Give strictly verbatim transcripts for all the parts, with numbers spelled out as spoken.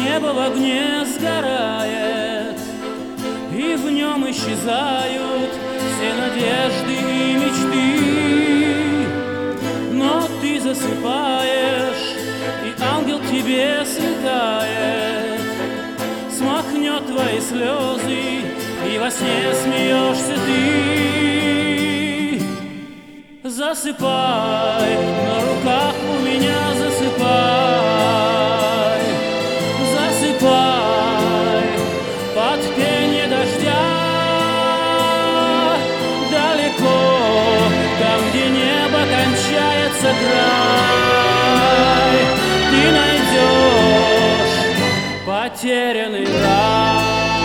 небо в огне сгорает, и в нем исчезают все надежды и мечты. Но ты засыпаешь, и ангел к тебе слетает, смахнет твои слезы, и во сне смеешься ты. Засыпай, на руках у меня засыпай, засыпай под пение дождя. Далеко, там, где небо кончается край, ты найдешь потерянный рай.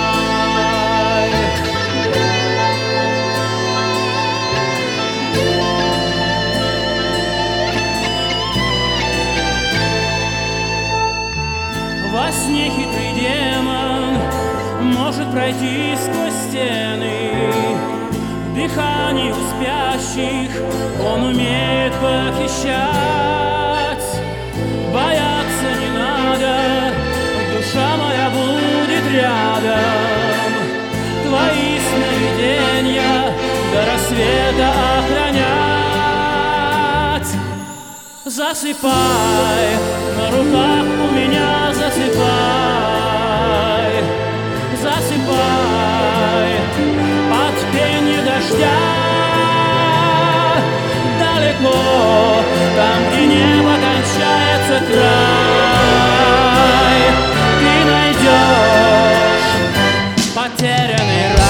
Во сне хитрый демон может пройти сквозь стены, в дыхании у спящих он умеет похищать. Бояться не надо, душа моя будет рядом, твои сновидения до рассвета охранять. Засыпай, на руках у меня засыпай, засыпай под пение дождя. Далеко, там, где небо кончается край, ты найдешь потерянный рай.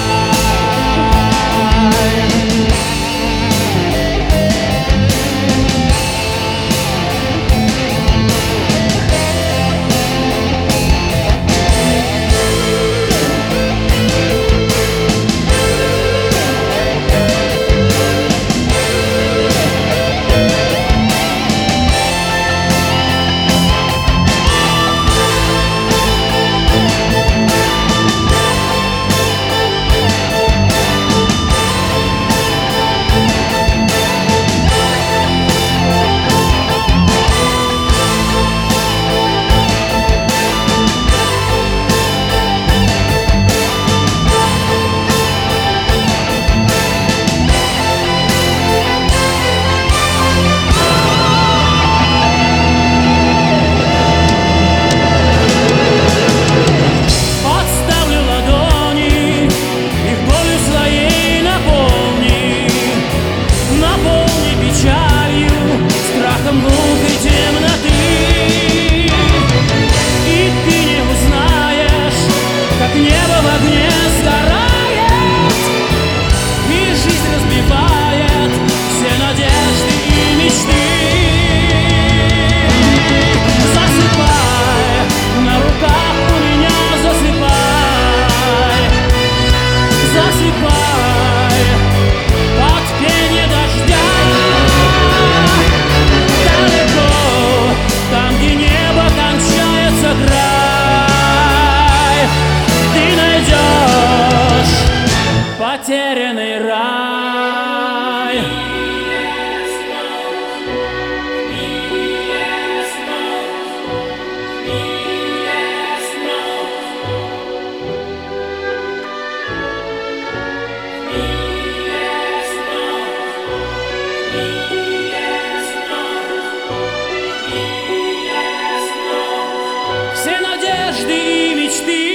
Потерянный рай. Все надежды и мечты